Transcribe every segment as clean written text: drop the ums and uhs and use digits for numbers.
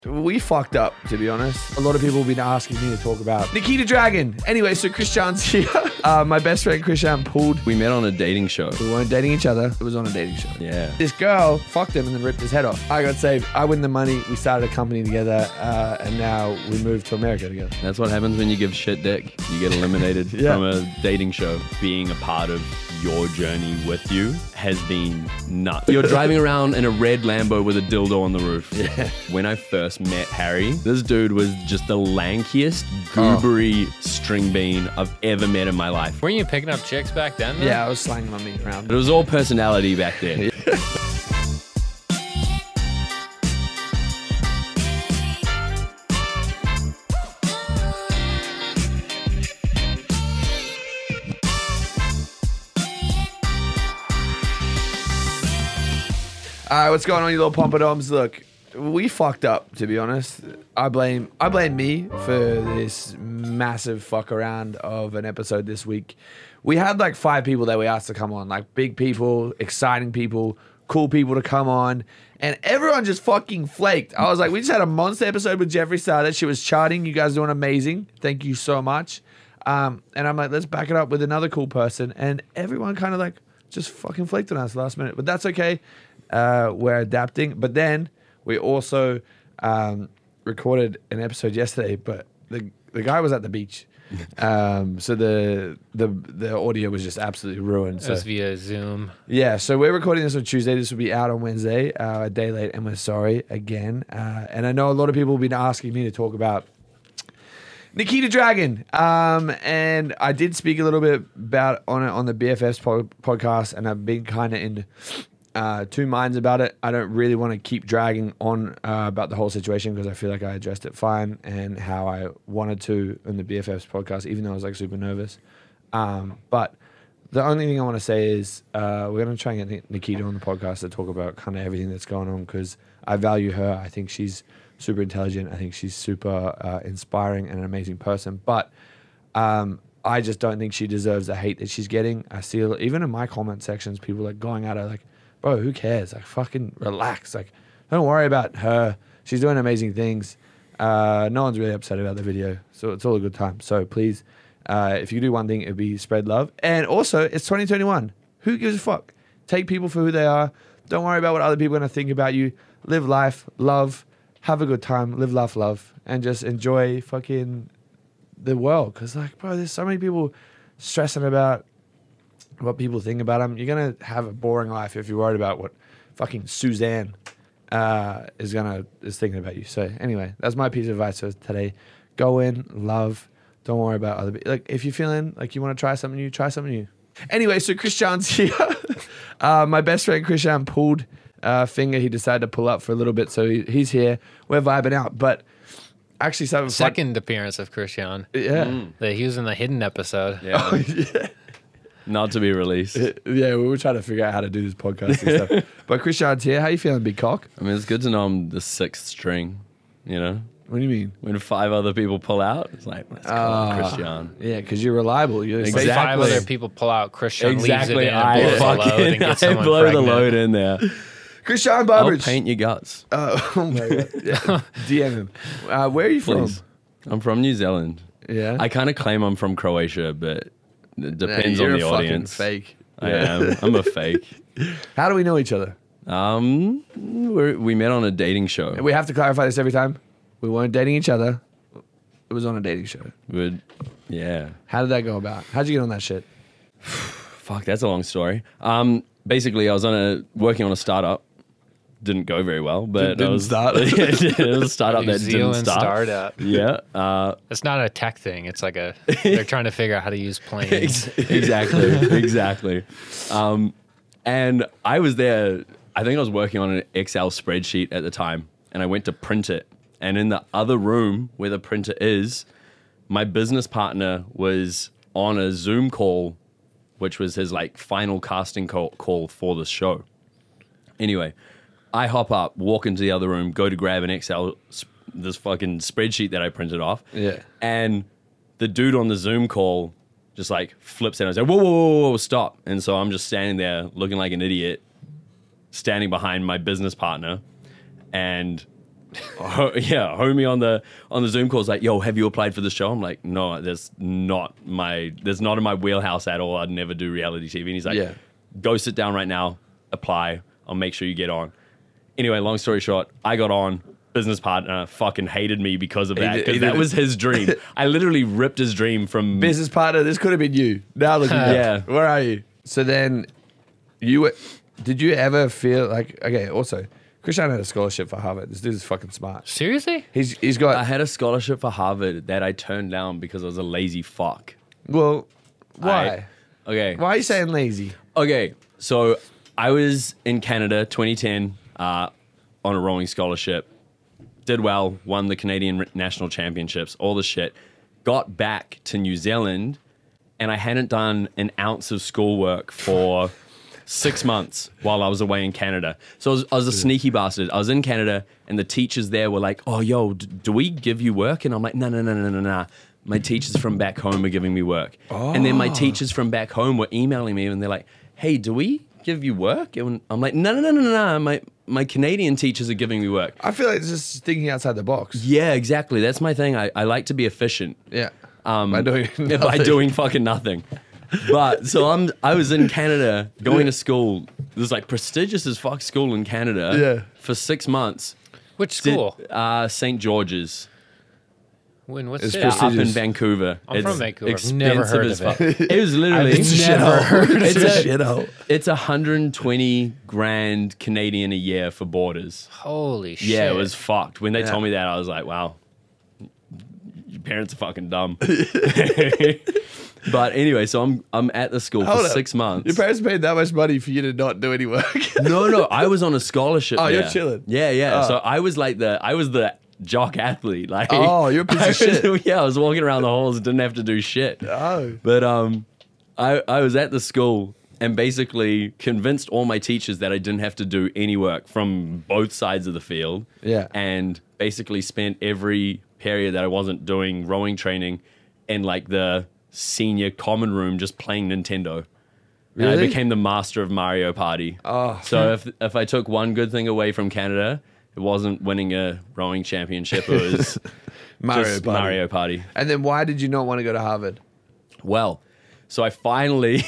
We fucked up, to be honest. A lot of people have been asking me to talk about Nikita Dragon. Anyway, so Christian's here. My best friend Christian pulled. We met on a dating show. We weren't dating each other. It was on a dating show. Yeah. This girl fucked him and then ripped his head off. I got saved. I win the money. We started a company together, and now we moved to America together. That's what happens when you give shit dick. You get eliminated Yeah. from a dating show. Being a part of your journey with you has been nuts. You're driving around in a red Lambo with a dildo on the roof. Yeah. When I first met Harry, this dude was just the lankiest, goobery string bean I've ever met in my life. Weren't you picking up chicks back then? though? Yeah, I was slanging my meat around. It was all personality back then. All right, what's going on, you little pompadoms? Look, we fucked up, to be honest. I blame me for this massive fuck around of an episode this week. We had like 5 people that we asked to come on, like big people, exciting people, cool people to come on, and everyone just fucking flaked. I was like, we just had a monster episode with Jeffree Star. That shit was charting. You guys are doing amazing. Thank you so much. And I'm like, let's back it up with another cool person, and everyone kind of like just fucking flaked on us last minute, but that's okay. We're adapting, but then we also recorded an episode yesterday, but the guy was at the beach, so the audio was just absolutely ruined. It So was via Zoom. yeah, so we're recording this on Tuesday. This will be out on Wednesday, a day late, and we're sorry again. And I know a lot of people have been asking me to talk about Nikita Dragon, and I did speak a little bit about on the BFFs podcast, and I've been kind of in two minds about it. I don't really want to keep dragging on about the whole situation because I feel like I addressed it fine and how I wanted to in the BFFs podcast, even though I was like super nervous. But the only thing I want to say is we're going to try and get Nikita on the podcast to talk about kind of everything that's going on because I value her. I think she's super intelligent. I think she's super inspiring and an amazing person. But I just don't think she deserves the hate that she's getting. I see even in my comment sections, people like going at her like, bro, who cares? Like, fucking relax. Like, don't worry about her. She's doing amazing things. No one's really upset about the video, so it's all a good time. So please, if you do one thing, it'd be spread love. And also, it's 2021. Who gives a fuck? Take people for who they are. Don't worry about what other people are going to think about you. Live life, love, have a good time, live, laugh, love, and just enjoy fucking the world. Because, like, bro, there's so many people stressing about what people think about them. You're going to have a boring life if you're worried about what fucking Suzanne is thinking about you. So anyway, that's my piece of advice for today. Go in, love, don't worry about other people. Like, if you're feeling like you want to try something new, try something new. Anyway, so Christian's here. My best friend Christian pulled finger. He decided to pull up for a little bit, so he's here. We're vibing out, but actually Second appearance of Christian. Yeah. He was in the hidden episode. Yeah. Oh, yeah. Not to be released. Yeah, we were trying to figure out how to do this podcast and stuff. But Christian's here. How you feeling, big cock? I mean, it's good to know I'm the 6th string, you know? What do you mean? When 5 other people pull out, it's like, let's call Christian. Yeah, because you're reliable. You're Exactly. Say 5 other people pull out, Christian leaves it in I and blows the load and gets I someone blow pregnant. the load in there. Christian I'll Burbridge. paint your guts. Oh my god. Yeah. DM him. Where are you Please. from? I'm from New Zealand. Yeah. I kind of claim I'm from Croatia, but it depends you're on the a fucking audience. fake. I am. I'm a fake. How do we know each other? We met on a dating show. We have to clarify this every time. We weren't dating each other. It was on a dating show. Yeah. How did that go about? How'd you get on that shit? Fuck, that's a long story. Basically, I was working on a startup. Didn't go very well, but Didn't start. It was a startup New that didn't Zealand start. startup. Yeah. It's not a tech thing. It's like they're trying to figure out how to use planes. Exactly. And I was there, I think I was working on an Excel spreadsheet at the time, and I went to print it. And in the other room where the printer is, my business partner was on a Zoom call, which was his like final casting call for the show. Anyway, I hop up, walk into the other room, go to grab an Excel, this fucking spreadsheet that I printed off. Yeah. And the dude on the Zoom call just like flips out and says, whoa, stop. And so I'm just standing there looking like an idiot, standing behind my business partner. And homie on the Zoom call is like, yo, have you applied for the show? I'm like, no, that's not in my wheelhouse at all. I'd never do reality TV. And he's like, Yeah. go sit down right now, apply. I'll make sure you get on. Anyway, long story short, I got on. Business partner fucking hated me because of that, because that was his dream. I literally ripped his dream from Business partner, this could have been you. Now look at you. Yeah. Where are you? So then, did you ever feel like, okay, also, Cristiano had a scholarship for Harvard. This dude is fucking smart. Seriously? He's got, I had a scholarship for Harvard that I turned down because I was a lazy fuck. well, why? Okay. Why are you saying lazy? Okay, so I was in Canada 2010 on a rowing scholarship. Did well, won the Canadian National Championships, all the shit. Got back to New Zealand, and I hadn't done an ounce of schoolwork for 6 months while I was away in Canada. So I was a sneaky bastard. I was in Canada, and the teachers there were like, oh, yo, do we give you work? And I'm like, no. My teachers from back home are giving me work. And then my teachers from back home were emailing me, and they're like, hey, do we give you work? And I'm like, no. My Canadian teachers are giving me work. I feel like it's just thinking outside the box. Yeah, exactly. That's my thing. I like to be efficient. Yeah. By doing By nothing. doing fucking nothing. But so I was in Canada going to school. This like prestigious as fuck school in Canada. Yeah. For 6 months. Which school? St. George's. What's It's it? prestigious. Up in Vancouver. I'm from Vancouver. Expensive Never heard as of fuck. It was literally It's a Never shithole. heard of It's a it. shithole. it's 120 grand Canadian a year for boarders. Holy shit. Yeah, it was fucked. When they Yeah. told me that, I was like, wow, your parents are fucking dumb. But anyway, so I'm at the school Hold for up. 6 months. Your parents paid that much money for you to not do any work. No, I was on a scholarship. Oh, you're there. chilling. Yeah. Oh. So I was the jock athlete. Like, Oh, you're a piece of shit. Yeah, I was walking around the halls, didn't have to do shit. Oh. But I was at the school and basically convinced all my teachers that I didn't have to do any work from both sides of the field. Yeah. And basically spent every period that I wasn't doing rowing training in like the senior common room just playing Nintendo. And I Really? became the master of Mario Party. Oh. So if I took one good thing away from Canada, it wasn't winning a rowing championship. It was Mario just Party. Mario Party. And then why did you not want to go to Harvard? Well, so I finally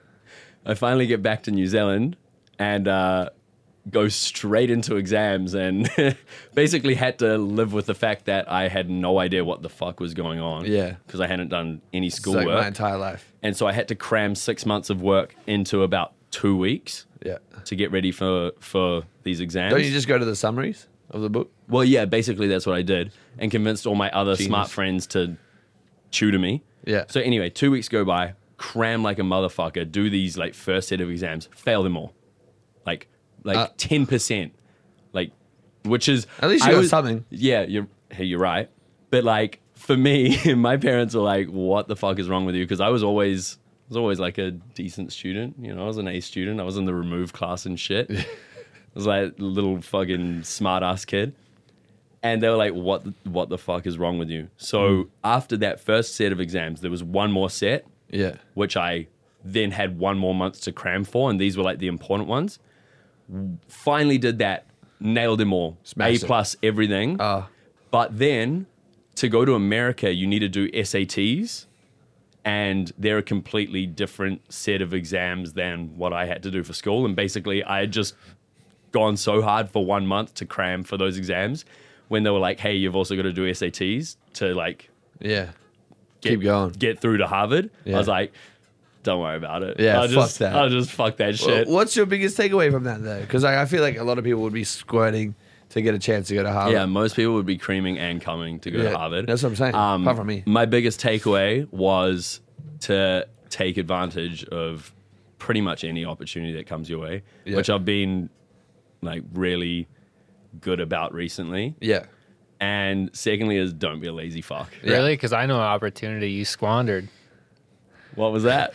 get back to New Zealand and go straight into exams and basically had to live with the fact that I had no idea what the fuck was going on. Yeah. Because I hadn't done any It's schoolwork. like my entire life. And so I had to cram 6 months of work into about 2 weeks Yeah. to get ready for these exams. Don't you just go to the summaries of the book? Well, yeah, basically that's what I did and convinced all my other smart friends to tutor me. Yeah. So anyway, 2 weeks go by, cram like a motherfucker, do these like first set of exams, fail them all. Like 10%. Like, which is... At least you got something. Yeah, you're right. But like, for me, my parents were like, what the fuck is wrong with you? Because I was always like a decent student. You know, I was an A student. I was in the removed class and shit. I was like a little fucking smart ass kid. And they were like, what the fuck is wrong with you? So after that first set of exams, there was one more set, Yeah. which I then had 1 more month to cram for. And these were like the important ones. Finally did that, nailed them all. Smashed A it. plus everything. But then to go to America, you need to do SATs. And they're a completely different set of exams than what I had to do for school. And basically, I had just gone so hard for 1 month to cram for those exams when they were like, hey, you've also got to do SATs to like Yeah. Keep going. get through to Harvard. Yeah. I was like, don't worry about it. Yeah, I'll fuck just, that. I'll just fuck that shit. What's your biggest takeaway from that, though? Because I feel like a lot of people would be squirting to get a chance to go to Harvard. Yeah, most people would be creaming and coming to go Yeah, to Harvard. that's what I'm saying, apart from me. My biggest takeaway was to take advantage of pretty much any opportunity that comes your way, Yeah. which I've been like really good about recently. Yeah. And secondly is don't be a lazy fuck. Really? Because I know an opportunity you squandered. What was that?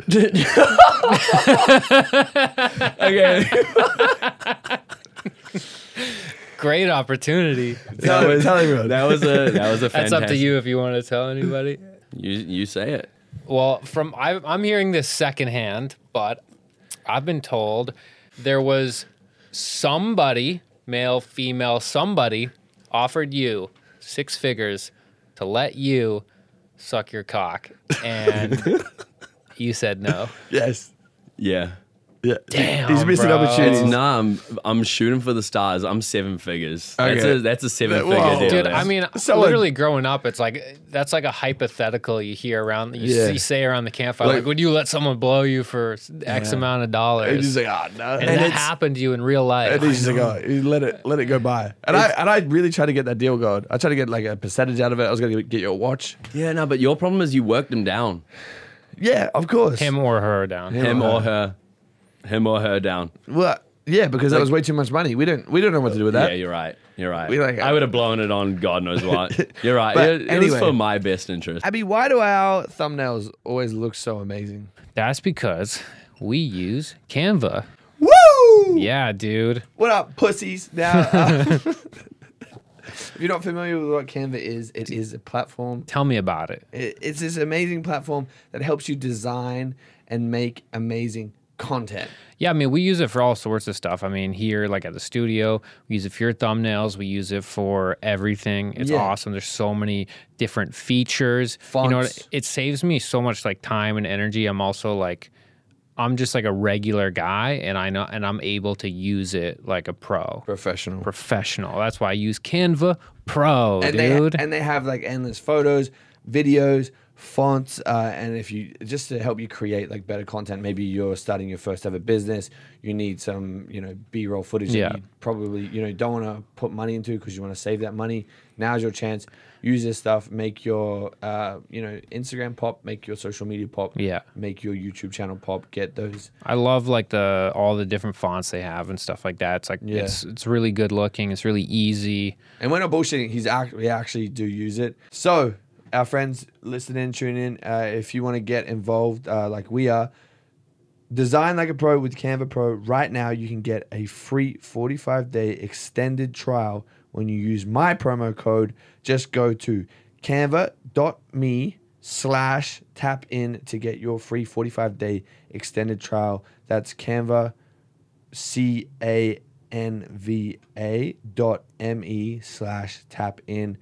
Okay. Great opportunity. Tell everyone. That was a fantastic. That's up to you if you want to tell anybody. You say it. Well, I'm hearing this secondhand, but I've been told there was somebody, male, female, somebody offered you 6 figures to let you suck your cock, and you said no. Yes. Yeah. Yeah. Damn, He's missing bro. opportunities. No, I'm shooting for the stars. I'm 7 figures. Okay. That's a 7-figure Whoa. deal. Dude, there. I mean, So, literally growing up, it's like that's like a hypothetical you hear around, you say around the campfire. Like- Like, would you let someone blow you for X amount of And dollars? he's like, oh, no. and that it's- happened to you in real life. And he's just like, oh, you let it go by. And I really tried to get that deal going. I tried to get like a percentage out of it. I was going to get you a watch. yeah, no, but your problem is you worked him down. Yeah, of course. Him or her down. Him or her. Him or her down. Well, yeah, because that was way too much money. We don't know what to do with that. Yeah, you're right. You're right. We like- I would have blown it on God knows what. You're right. But It was anyway. for my best interest. Abby, why do our thumbnails always look so amazing? That's because we use Canva. Woo! Yeah, dude. What up, pussies? Now, if you're not familiar with what Canva is, it is a platform. Tell me about it. It's this amazing platform that helps you design and make amazing content. Yeah, I mean, we use it for all sorts of stuff. I mean, here, like at the studio, we use it for your thumbnails. We use it for everything. It's Yeah. awesome. There's so many different features. You know, Fonts. it saves me so much like time and energy. I'm also like, I'm just like a regular guy, and I'm able to use it like a professional. That's why I use Canva Pro, And dude. they have like endless photos, videos, fonts, and if you just to help you create like better content. Maybe you're starting your first ever business. You need some B-roll footage Yeah. that you probably don't want to put money into because you want to save that money. Now's your chance. Use this stuff. Make your Instagram pop. Make your social media pop. Yeah. Make your YouTube channel pop. Get those. I love like all the different fonts they have and stuff like that. It's like Yeah. it's really good looking. It's really easy. And we're not bullshitting. We actually do use it. So, our friends, listen in, tune in. If you want to get involved like we are, design like a pro with Canva Pro. Right now, you can get a free 45-day extended trial when you use my promo code. Just go to canva.me/tap-in to get your free 45-day extended trial. That's Canva, canva.me/tap-in.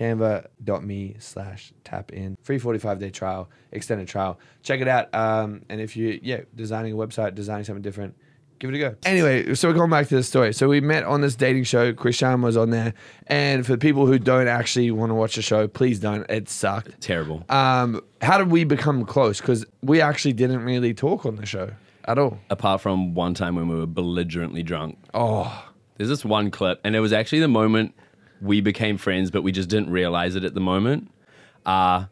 Canva.me/tap-in. Free 45-day trial, extended trial. Check it out. And if you're designing a website, designing something different, give it a go. Anyway, so we're going back to the story. So we met on this dating show. Christian was on there. And for the people who don't actually want to watch the show, please don't. It sucked. Terrible. How did we become close? Because we actually didn't really talk on the show at all. Apart from one time when we were belligerently drunk. Oh, There's this one clip, and it was actually the moment we became friends, but we just didn't realize it at the moment. I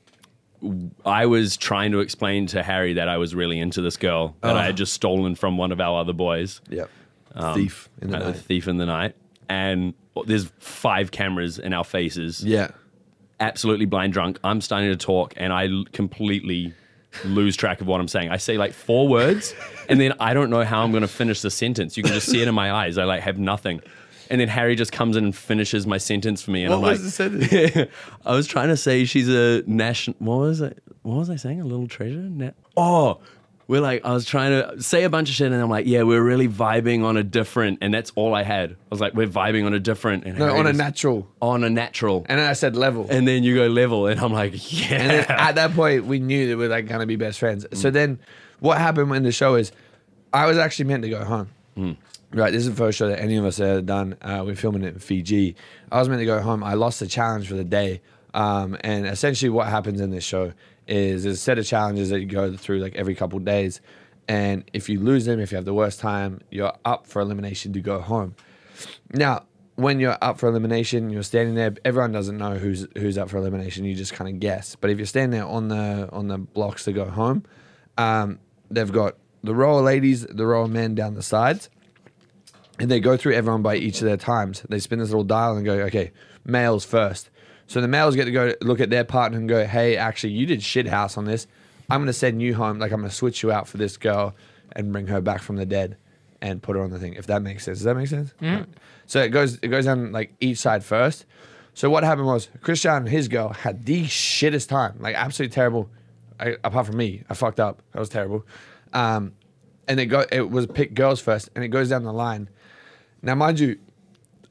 was trying to explain to Harry that I was really into this girl that I had just stolen from one of our other boys. yep. Thief in the A night. thief in the night. And there's 5 cameras in our faces. Yeah. Absolutely blind drunk. I'm starting to talk, and I completely lose track of what I'm saying. I say like 4 words, and then I don't know how I'm going to finish the sentence. You can just see it in my eyes. I like have nothing. And then Harry just comes in and finishes my sentence for me. And What I'm was like, the sentence? I was trying to say she's a national. What was it? What was I saying? A little treasure? I was trying to say a bunch of shit, and I'm like, yeah, we're really vibing on a different. And that's all I had. I was like, we're vibing on a different. And No, Harry on a just- natural. On a natural. And then I said level. And then you go level, and I'm like, yeah. And then at that point, we knew that we were like gonna be best friends. So then, what happened in the show is, I was actually meant to go home. Right, this is the first show that any of us had done. We're filming it in Fiji. I was meant to go home. I lost the challenge for the day. And essentially, what happens in this show is there's a set of challenges that you go through like every couple of days. And if you lose them, if you have the worst time, you're up for elimination to go home. Now, when you're up for elimination, you're standing there. Everyone doesn't know who's up for elimination. You just kind of guess. But if you're standing there on the blocks to go home, they've got the row of ladies, the row of men down the sides, and they go through everyone by each of their times. They spin this little dial and go, okay, males first. So the males get to go look at their partner and go, hey, actually, you did shit house on this. I'm going to send you home. Like, I'm going to switch you out for this girl and bring her back from the dead and put her on the thing, if that makes sense. Does that make sense? Right. So it goes down like each side first. So what happened was Christian and his girl had the shittest time, like absolutely terrible. Apart from me, I fucked up. That was terrible. And it was pick girls first, and it goes down the line. Now, mind you,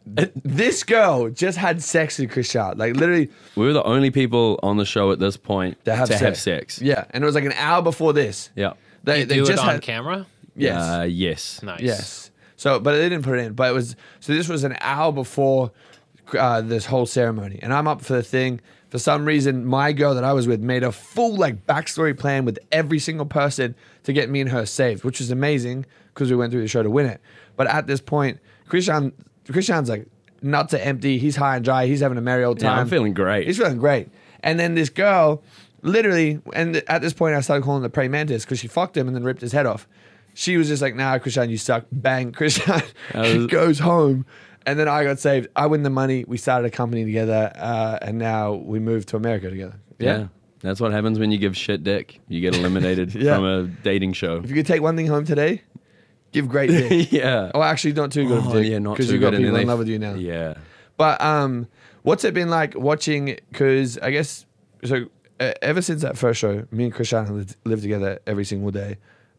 This girl just had sex with Christian. Like literally, We were the only people on the show at this point to have sex. Yeah, and it was like an hour before this. Yeah. They Do just it on had camera? yes, Yes. Nice. yes. So, but they didn't put it in. But it was so. This was an hour before this whole ceremony, and I'm up for the thing. For some reason, my girl that I was with made a full like backstory plan with every single person to get me and her saved, which was amazing because we went through the show to win it. But at this point, Christian's like nuts are empty. He's high and dry. He's having a merry old time. Yeah, I'm feeling great. He's feeling great. And then this girl, literally, and at this point I started calling her praying mantis because she fucked him and then ripped his head off. She was just like, nah, Christian, you suck. Bang. Christian goes home. And then I got saved. I win the money. We started a company together. And now we moved to America together. Yeah. That's what happens when you give shit dick. You get eliminated Yeah. from a dating show. If you could take one thing home today, give great dick. Yeah. Oh, actually, not too good of dick. Yeah, not because too you've got good. And people then in they- love with you now. Yeah. But what's it been like watching? Because I guess so. Ever since that first show, me and Christian have lived together every single day,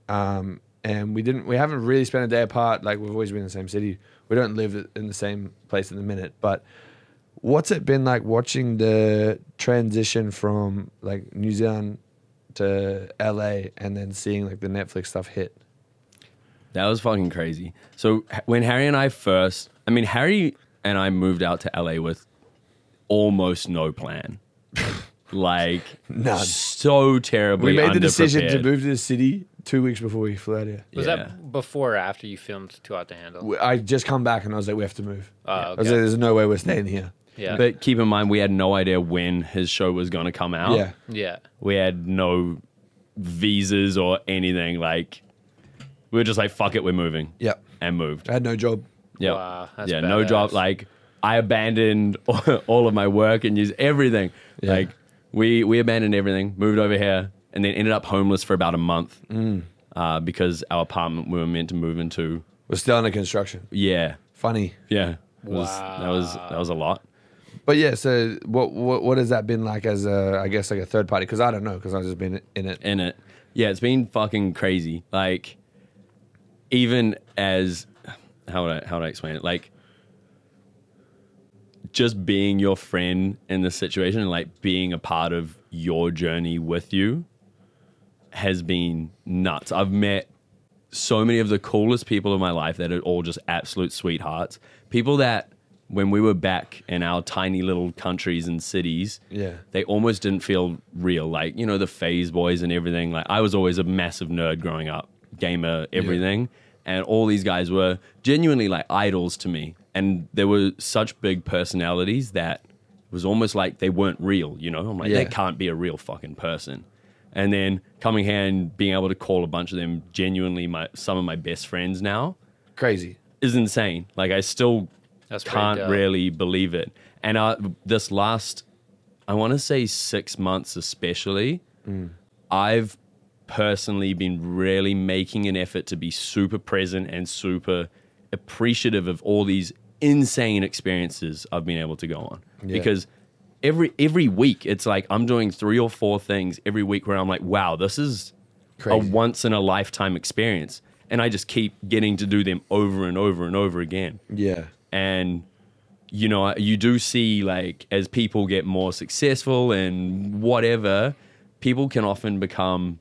and we haven't really spent a day apart. Like we've always been in the same city. We don't live in the same place in the minute. But what's it been like watching the transition from like New Zealand to LA, and then seeing like the Netflix stuff hit? That was fucking crazy. So when Harry and I Harry and I moved out to LA with almost no plan. Like, None. so terribly We made the decision to underprepared. move to the city 2 weeks before we flew out here. Was Yeah. that before or after you filmed Too Hot to Handle? I just come back and I was like, we have to move. I was Okay. like, there's no way we're staying here. Yeah. But keep in mind, we had no idea when his show was going to come out. Yeah. Yeah. We had no visas or anything. Like, we were just like, fuck it, we're moving. Yep. And moved. I had no job. Yeah. Wow, that's yeah, no job. badass. Like, I abandoned all of my work and used everything. Yeah. Like, we abandoned everything, moved over here, and then ended up homeless for about a month because our apartment we were meant to move into. We're still under construction. Yeah. Funny. Yeah. That was a lot. But yeah, so what has that been like as a, I guess like a third party? Because I don't know, because I've just been in it. In it. Yeah, it's been fucking crazy. Like, even as how would I explain it? Like, just being your friend in this situation and like being a part of your journey with you has been nuts. I've met so many of the coolest people in my life that are all just absolute sweethearts. People that when we were back in our tiny little countries and cities, Yeah. they almost didn't feel real. Like, you know, the Phase Boys and everything. Like, I was always a massive nerd growing up, gamer, everything. And all these guys were genuinely like idols to me. And they were such big personalities that it was almost like they weren't real, you know? I'm like, Yeah. they can't be a real fucking person. And then coming here and being able to call a bunch of them genuinely some of my best friends now Crazy. is insane. Like, I still That's pretty can't dope. really believe it. And this last, I want to say 6 months especially, I've personally been really making an effort to be super present and super appreciative of all these insane experiences I've been able to go on. Yeah. Because every week, it's like I'm doing 3 or 4 things every week where I'm like, wow, this is Crazy. a once in a lifetime experience. And I just keep getting to do them over and over and over again. Yeah. And, you know, you do see, like, as people get more successful and whatever, people can often become,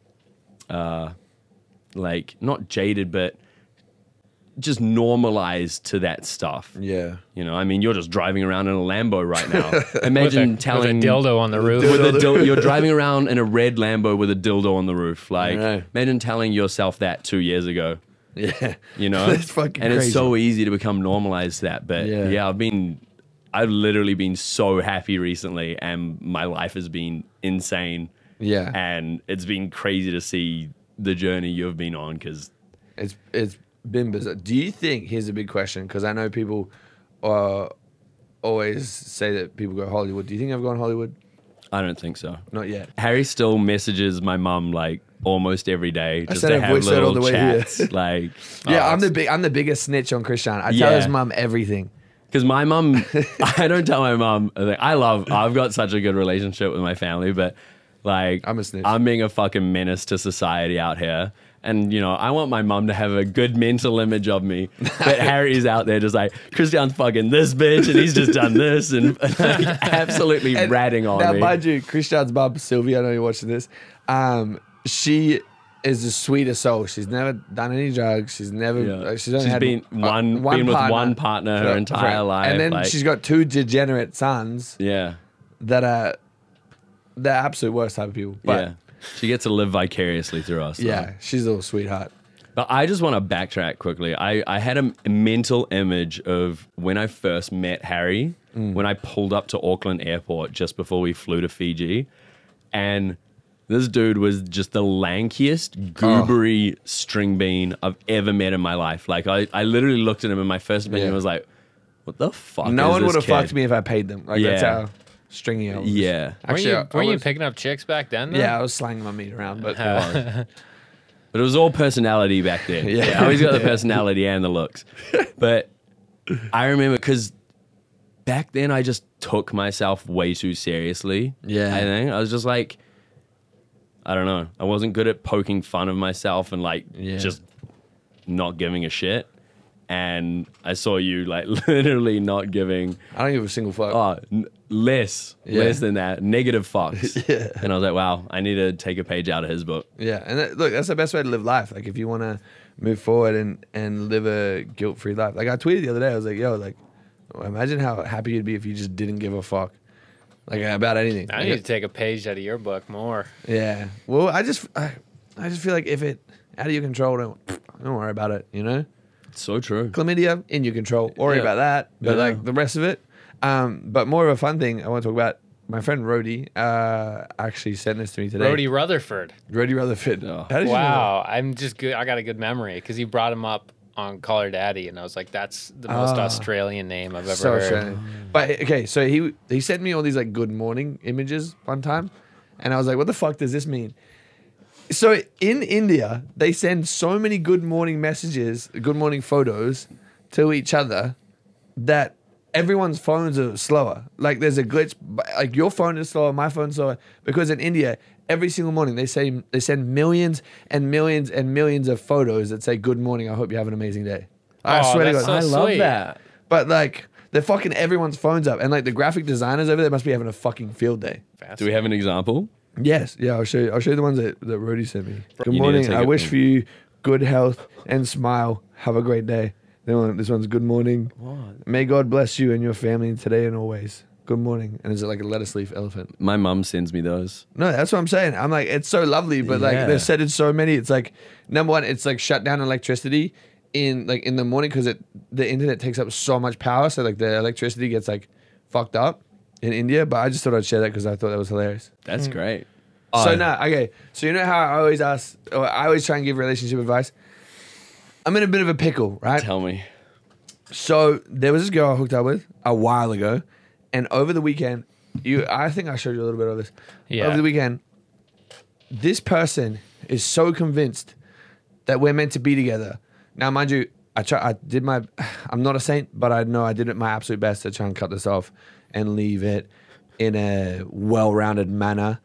like, not jaded, but just normalized to that stuff. Yeah. You know, I mean, you're just driving around in a Lambo right now. Imagine with telling a dildo on the roof. you're driving around in a red Lambo with a dildo on the roof. Like, I know. imagine telling yourself that 2 years ago. Yeah. You know, That's fucking and crazy. it's so easy to become normalized to that. But Yeah. yeah, I've literally been so happy recently, and my life has been insane. Yeah. And it's been crazy to see the journey you've been on because It's been bizarre. Do you think, here's a big question, because I know people always say that people go Hollywood. Do you think I've gone Hollywood? I don't think so. Not yet. Harry still messages my mum like almost every day just sent to a have voice note all little the way here. chats. Like, Yeah, I'm the biggest snitch on Christian. I tell Yeah. his mum everything. because my mum, I don't tell my mum. Like, I've got such a good relationship with my family, but like, I'm a snitch. I'm being a fucking menace to society out here. And, I want my mum to have a good mental image of me. But Harry's out there just like, Christian's fucking this bitch and he's just done this and absolutely ratting on now, me. Now, mind you, Christian's mum, Sylvia, I know you're watching this. She is the sweetest soul. She's never done any drugs. She's never. She's only had been with one partner her entire life. And then she's got 2 degenerate sons. Yeah. That are the absolute worst type of people. But she gets to live vicariously through us. Yeah, she's a little sweetheart. But I just want to backtrack quickly. I had a mental image of when I first met Harry, when I pulled up to Auckland Airport just before we flew to Fiji. And this dude was just the lankiest, goobery string bean I've ever met in my life. Like, I literally looked at him and my first opinion was like, what the fuck No one would have kid? Fucked me if I paid them. Like, that's how stringy I was. Yeah. Actually, were you picking up chicks back then? Though? Yeah, I was slanging my meat around, but But it was all personality back then. I always got the personality and the looks. But I remember because back then I just took myself way too seriously. Yeah. I think I was just like, I don't know. I wasn't good at poking fun of myself and just not giving a shit. And I saw you like literally not giving. I don't give a single fuck. Oh, less than that. Negative fucks. And I was like, wow, I need to take a page out of his book. Yeah, and look, that's the best way to live life. Like, if you want to move forward and live a guilt-free life. Like, I tweeted the other day, I was like, yo, like, imagine how happy you'd be if you just didn't give a fuck. Like, about anything. I need to take a page out of your book more. Yeah. Well, I just feel like if it out of your control, don't worry about it, you know? So true. Chlamydia, in your control. Worry about that. But like the rest of it. But more of a fun thing I want to talk about. My friend Rody actually sent this to me today. Rody Rutherford. Rody Rutherford. Oh. How did you know? Wow. I'm just good. I got a good memory because he brought him up on Call Her Daddy, and I was like, that's the most Australian name I've ever heard. Australian. But okay, so he sent me all these like good morning images one time, and I was like, what the fuck does this mean? So in India, they send so many good morning messages, good morning photos to each other that everyone's phones are slower. Like there's a glitch. Like your phone is slower, my phone's slower. Because in India, every single morning they send millions and millions and millions of photos that say good morning, I hope you have an amazing day. I swear to God. So I love sweet. that. But like they're fucking everyone's phones up. And like the graphic designers over there must be having a fucking field day. Do we have an example? Yes, yeah, I'll show you the ones that Rody sent me. Good You need to morning. take I it wish from- for you good health and smile. Have a great day. This one's good morning. What? May God bless you and your family today and always. Good morning. And it's like a lettuce leaf elephant. My mum sends me those. No, that's what I'm saying. I'm like, it's so lovely, but like Yeah. they've said it so many. It's like number one, it's like shut down electricity in the morning because the internet takes up so much power. So like the electricity gets like fucked up in India. But I just thought I'd share that because I thought that was hilarious. That's great. So okay. So you know how I always ask, or I always try and give relationship advice. I'm in a bit of a pickle, right? Tell me. So there was this girl I hooked up with a while ago, and over the weekend, I think I showed you a little bit of this. Yeah. Over the weekend, this person is so convinced that we're meant to be together. Now, mind you, I'm not a saint, but I know I did my absolute best to try and cut this off and leave it in a well-rounded manner.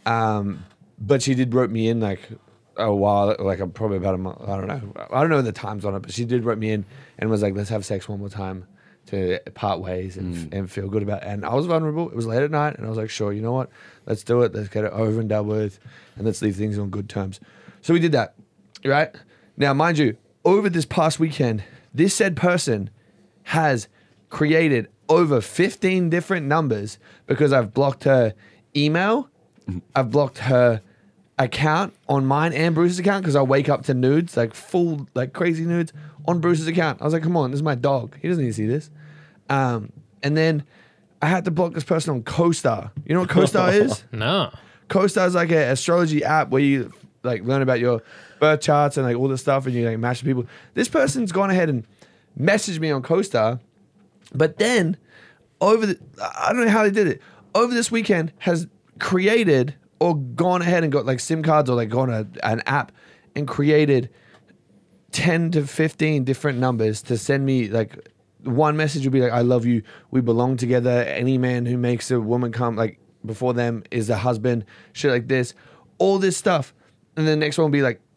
But she did rope me in like a while, like probably about a month. I don't know the times on it, but she did rope me in and was like, let's have sex one more time to part ways and feel good about it. And I was vulnerable. It was late at night and I was like, sure, you know what? Let's do it. Let's get it over and done with and let's leave things on good terms. So we did that, right? Now, mind you, over this past weekend, this said person has created over 15 different numbers because I've blocked her email, I've blocked her account on mine and Bruce's account because I wake up to nudes, like full, like crazy nudes on Bruce's account. I was like, come on, this is my dog. He doesn't need to see this. And then I had to block this person on CoStar. You know what CoStar is? No. CoStar is like an astrology app where you like learn about your birth charts and like all this stuff and you like match people. This person's gone ahead and messaged me on CoStar, but then I don't know how they did it. Over this weekend has created or gone ahead and got like SIM cards or like gone an app and created 10 to 15 different numbers to send me like one message would be like, I love you. We belong together. Any man who makes a woman come like before them is a husband. Shit like this. All this stuff. And then the next one will be like,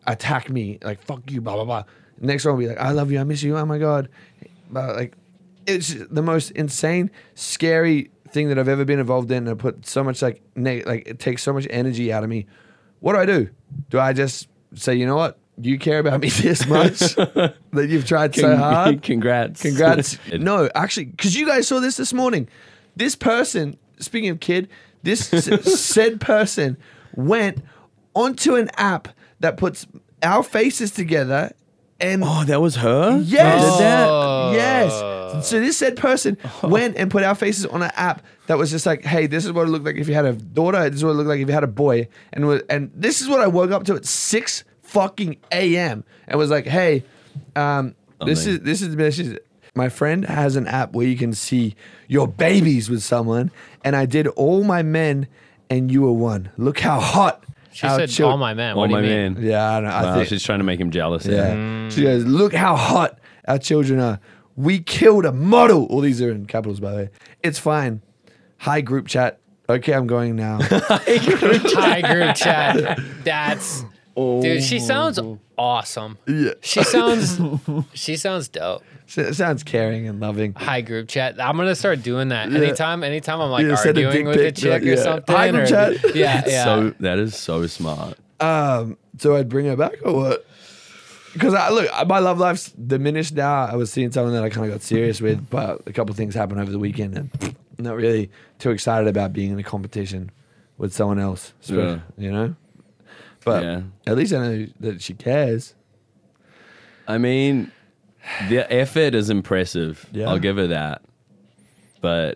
attack me, like fuck you, blah blah blah. Next one will be like, I love you, I miss you, oh my god. Like, it's the most insane, scary thing that I've ever been involved in. And put so much like it takes so much energy out of me. What do? Do I just say, you know what? You care about me this much that you've tried so hard? Congrats. No, actually, because you guys saw this morning. This person, speaking of kid, this said person went onto an app that puts our faces together. And oh, that was her? Yes. Did that? Yes. So this said person went and put our faces on an app that was just like, hey, this is what it looked like if you had a daughter. This is what it looked like if you had a boy. And this is what I woke up to at 6 fucking a.m. and was like, hey, this is my friend has an app where you can see your babies with someone, and I did all my men, and you were one. Look how hot. She said all my men. What do you mean? Yeah, I know. Wow, I think she's trying to make him jealous. Yeah. She goes, look how hot our children are. We killed a model. All these are in capitals, by the way. It's fine. Hi, group chat. Okay, I'm going now. Hi, group chat. That's... Dude, she sounds awesome. Yeah. She sounds dope. Sounds caring and loving. Hi, group chat. I'm gonna start doing that. Anytime I'm like send a arguing dick with a pic, chick or something. Hi, group chat. Yeah. So that is so smart. So I'd bring her back or what? Because my love life's diminished now. I was seeing someone that I kind of got serious with, but a couple of things happened over the weekend, and I'm not really too excited about being in a competition with someone else. You know. But at least I know that she cares. I mean, the effort is impressive. Yeah. I'll give her that. But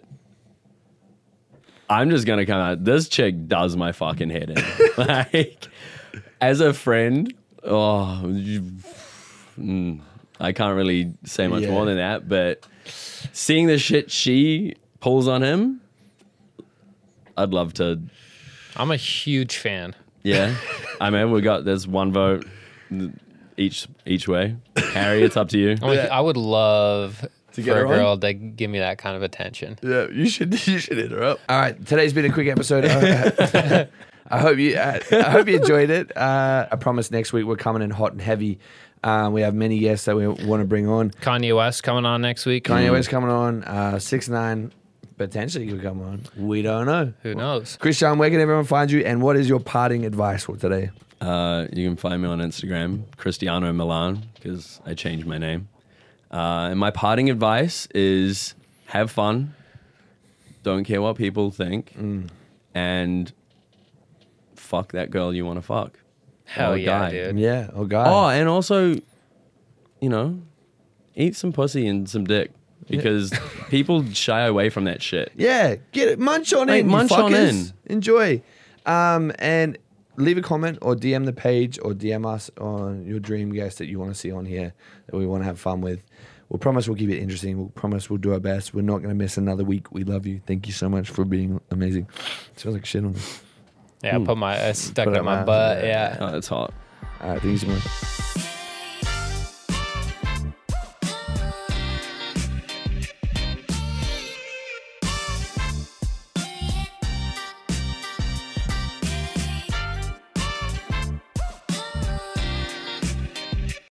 I'm just going to come out. This chick does my fucking head in. Like, as a friend, I can't really say much more than that. But seeing the shit she pulls on him, I'd love to. I'm a huge fan. Yeah. I mean, there's one vote each way. Harry, it's up to you. I would love for a girl to give me that kind of attention. Yeah, you should hit her up. All right, today's been a quick episode. I hope you enjoyed it. I promise next week we're coming in hot and heavy. We have many guests that we want to bring on. Kanye West coming on next week. Kanye West coming on. 6ix9ine potentially could come on. We don't know. Who knows? Christian, where can everyone find you, and what is your parting advice for today? You can find me on Instagram, Cristiano Milan, because I changed my name. And my parting advice is have fun. Don't care what people think. And fuck that girl you want to fuck. Hell yeah, dude. Yeah, or guy. Oh, and also, eat some pussy and some dick. Because people shy away from that shit. Yeah, get it. Munch on in, munch you fuckers. On in. Enjoy. And leave a comment or DM the page or DM us on your dream guest that you want to see on here that we want to have fun with. We'll promise we'll keep it interesting. We'll promise we'll do our best. We're not going to miss another week. We love you. Thank you so much for being amazing. It smells like shit on this. Yeah, I stuck it in my butt. Yeah. Oh, that's hot. All right, thank you so much.